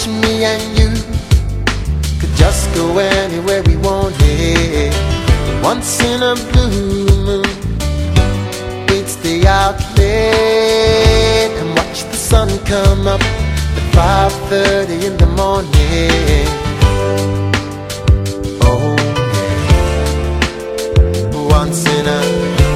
wish me and you could just go anywhere we wanted. Once in a blue moon, we'd stay out late and watch the sun come up at 5:30 in the morning. Oh yeah. Once in a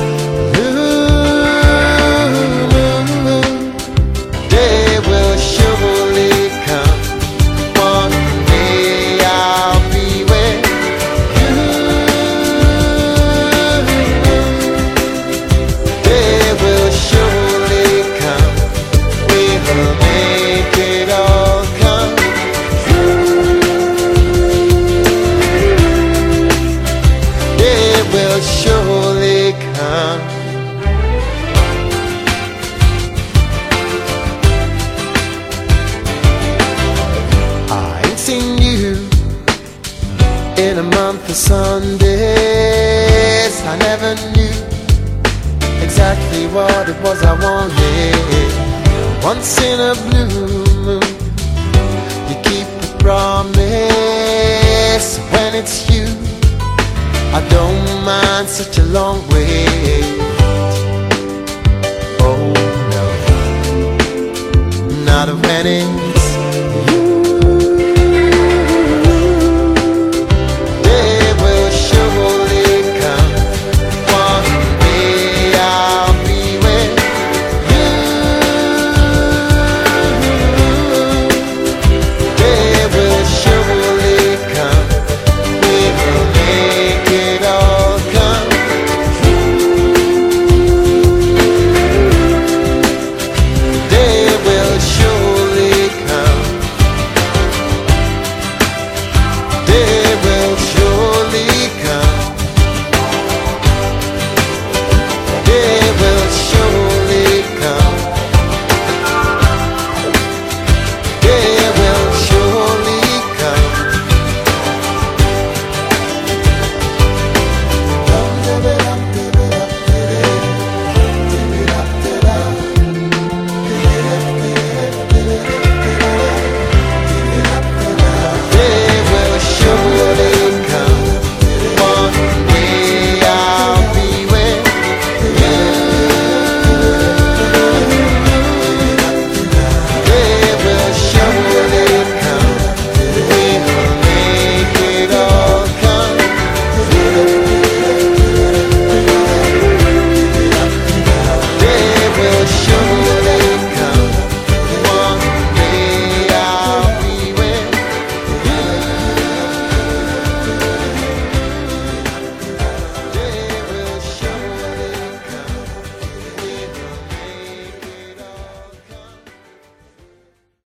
surely come. I ain't seen you in a month of Sundays. I never knew exactly what it was I wanted. Once in a blue moon, you keep the promise. When it's you, I don't mind such a long wait. Oh no, not when it's